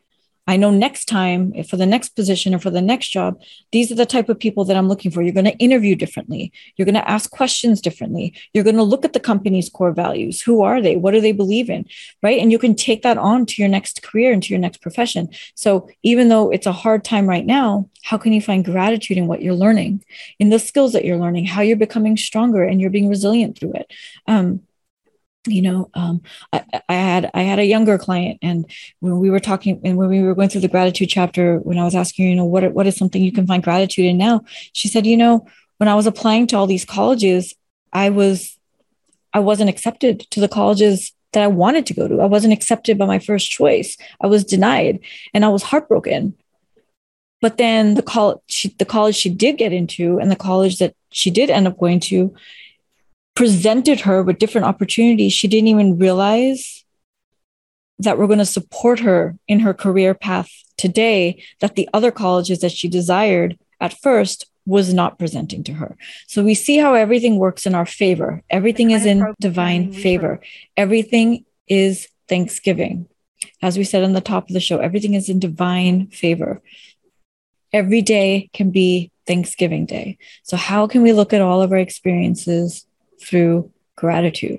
I know next time for the next position or for the next job, these are the type of people that I'm looking for. You're going to interview differently. You're going to ask questions differently. You're going to look at the company's core values. Who are they? What do they believe in? Right. And you can take that on to your next career and to your next profession. So even though it's a hard time right now, how can you find gratitude in what you're learning, in the skills that you're learning, how you're becoming stronger and you're being resilient through it? Um, You know, um, I, I had I had a younger client, and when we were talking, and when we were going through the gratitude chapter, when I was asking, you know, what what is something you can find gratitude in now? She said, you know, when I was applying to all these colleges, I was I wasn't accepted to the colleges that I wanted to go to. I wasn't accepted by my first choice. I was denied, and I was heartbroken. But then the college, she, the college she did get into, and the college that she did end up going to, presented her with different opportunities. She didn't even realize that we're going to support her in her career path today, that the other colleges that she desired at first was not presenting to her. So we see how everything works in our favor. Everything is in divine favor. Everything is Thanksgiving. As we said on the top of the show, everything is in divine favor. Every day can be Thanksgiving Day. So how can we look at all of our experiences through gratitude?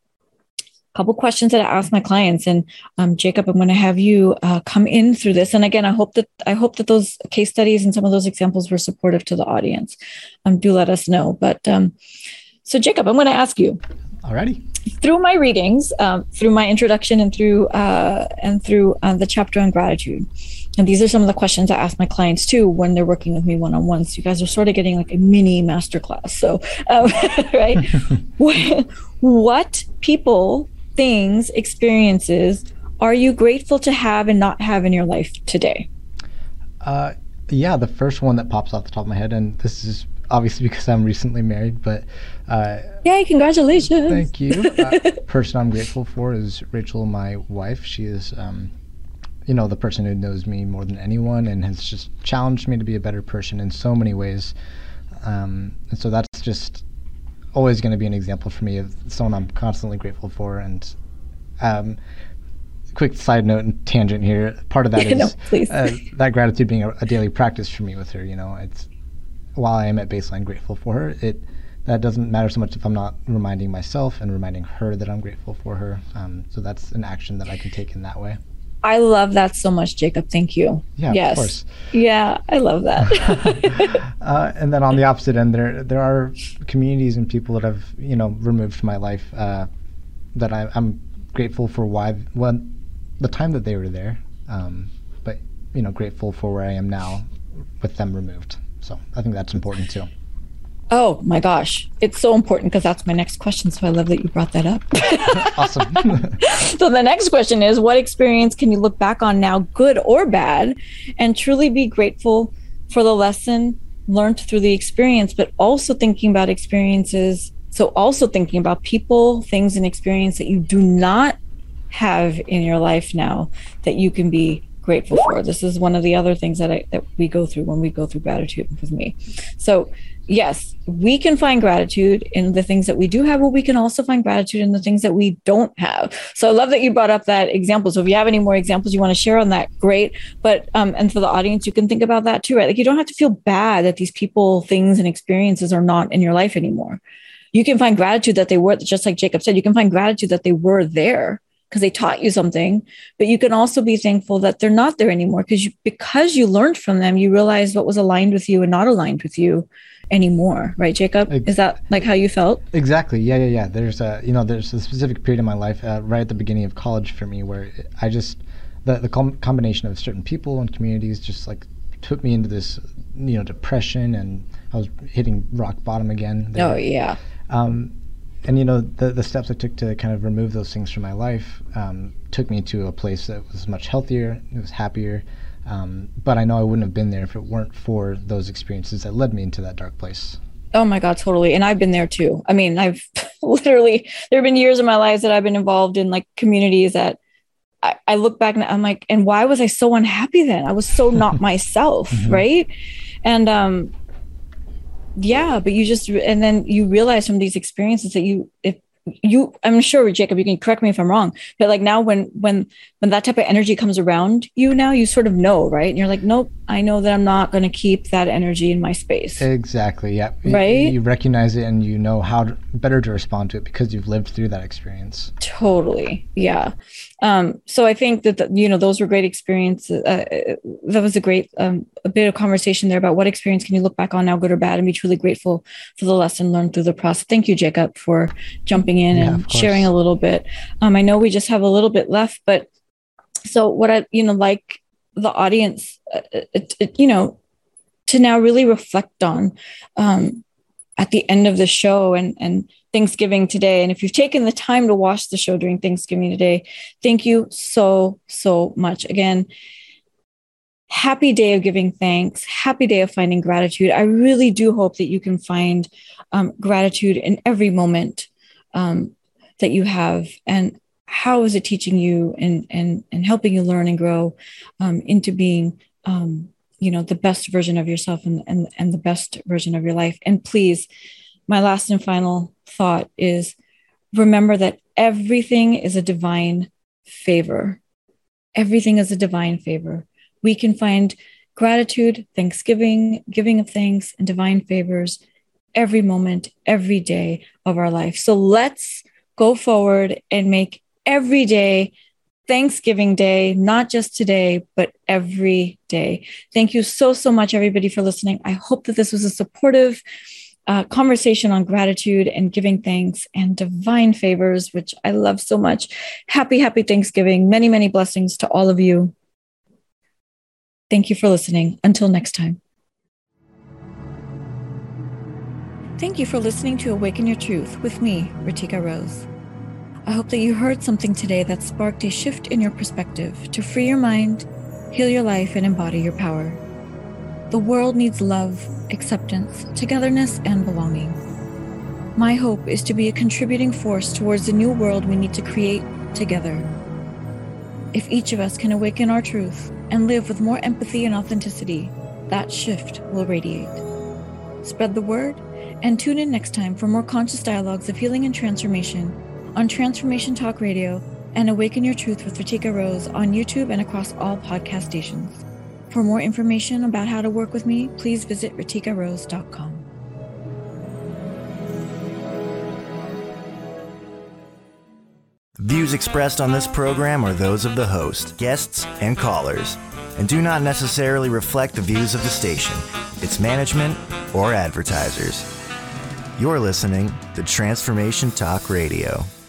A couple questions that I ask my clients, and um, Jacob, I'm going to have you uh, come in through this. And again, I hope that I hope that those case studies and some of those examples were supportive to the audience. Um, do let us know. But um, so, Jacob, I'm going to ask you. Alrighty. Through my readings, um, through my introduction, and through uh, and through uh, the chapter on gratitude. And these are some of the questions I ask my clients too when they're working with me one-on-one. So you guys are sort of getting like a mini masterclass. So, um, right. What people, things, experiences are you grateful to have and not have in your life today? Uh, yeah, the first one that pops off the top of my head, and this is obviously because I'm recently married, but uh, yay, congratulations. Thank you. uh, person I'm grateful for is Rachel, my wife. She is, um, you know, the person who knows me more than anyone and has just challenged me to be a better person in so many ways. Um, and so that's just always going to be an example for me of someone I'm constantly grateful for. And um, quick side note and tangent here. Part of that is no, uh, that gratitude being a, a daily practice for me with her. You know, it's while I am at baseline grateful for her, it that doesn't matter so much if I'm not reminding myself and reminding her that I'm grateful for her. Um, so that's an action that I can take in that way. I love that so much, Jacob. Thank you. Yeah, yes. Of course. Yeah, I love that. uh, and then on the opposite end, there there are communities and people that have, you know, removed from my life uh, that I, I'm grateful for why, well, the time that they were there, um, but, you know, grateful for where I am now with them removed. So I think that's important too. Oh my gosh, it's so important because that's my next question. So I love that you brought that up. Awesome. So the next question is, what experience can you look back on now, good or bad, and truly be grateful for the lesson learned through the experience, but also thinking about experiences. So also thinking about people, things, and experience that you do not have in your life now that you can be grateful for. This is one of the other things that I, that we go through when we go through gratitude with me. So yes, we can find gratitude in the things that we do have, but we can also find gratitude in the things that we don't have. So I love that you brought up that example. So if you have any more examples you want to share on that, great. But, um, and for the audience, you can think about that too, right? Like you don't have to feel bad that these people, things, and experiences are not in your life anymore. You can find gratitude that they were, just like Jacob said, you can find gratitude that they were there because they taught you something, but you can also be thankful that they're not there anymore because you, because you learned from them, you realized what was aligned with you and not aligned with you anymore. Right, Jacob? Is that like how you felt? Exactly. Yeah, yeah, yeah. There's a, you know, there's a specific period in my life uh, right at the beginning of college for me where I just, the, the com- combination of certain people and communities just like took me into this, you know, depression, and I was hitting rock bottom again. There. Oh, yeah. Um, And, you know, the the steps I took to kind of remove those things from my life um, took me to a place that was much healthier, it was happier. Um, but I know I wouldn't have been there if it weren't for those experiences that led me into that dark place. Oh, my God, totally. And I've been there, too. I mean, I've literally, there have been years of my life that I've been involved in like communities that I, I look back and I'm like, and why was I so unhappy then? I was so not myself, mm-hmm. right? And, um, yeah, but you just, and then you realize from these experiences that you, if you, I'm sure, Jacob, you can correct me if I'm wrong, but like now when, when, when that type of energy comes around you now, you sort of know, right? And you're like, nope, I know that I'm not going to keep that energy in my space. Exactly. Yeah. Right. You, you recognize it and you know how to, better to respond to it because you've lived through that experience. Totally. Yeah. Um, so I think that, the, you know, those were great experiences. Uh, that was a great, um, a bit of conversation there about what experience can you look back on now, good or bad, and be truly grateful for the lesson learned through the process. Thank you, Jacob, for jumping in yeah, and sharing a little bit. Um, I know we just have a little bit left, but so what I, you know, like the audience, uh, it, it, you know, to now really reflect on, um, at the end of the show and, and Thanksgiving today. And if you've taken the time to watch the show during Thanksgiving today, thank you so, so much. Again, happy day of giving thanks. Happy day of finding gratitude. I really do hope that you can find um, gratitude in every moment um, that you have. And how is it teaching you and, and, and helping you learn and grow um, into being um, you know, the best version of yourself and, and, and the best version of your life. And please, my last and final thought is remember that everything is a divine favor. Everything is a divine favor. We can find gratitude, thanksgiving, giving of thanks, and divine favors every moment, every day of our life. So let's go forward and make every day Thanksgiving Day, not just today, but every day. Thank you so, so much, everybody, for listening. I hope that this was a supportive uh, conversation on gratitude and giving thanks and divine favors, which I love so much. Happy, happy Thanksgiving. Many, many blessings to all of you. Thank you for listening. Until next time. Thank you for listening to Awaken Your Truth with me, Ritika Rose. I hope that you heard something today that sparked a shift in your perspective to free your mind, heal your life, and embody your power. The world needs love, acceptance, togetherness, and belonging. My hope is to be a contributing force towards the new world we need to create together. If each of us can awaken our truth and live with more empathy and authenticity, that shift will radiate. Spread the word and tune in next time for more conscious dialogues of healing and transformation on Transformation Talk Radio and Awaken Your Truth with Ritika Rose on YouTube and across all podcast stations. For more information about how to work with me, please visit ritika rose dot com. Views expressed on this program are those of the host, guests, and callers, and do not necessarily reflect the views of the station, its management, or advertisers. You're listening to Transformation Talk Radio.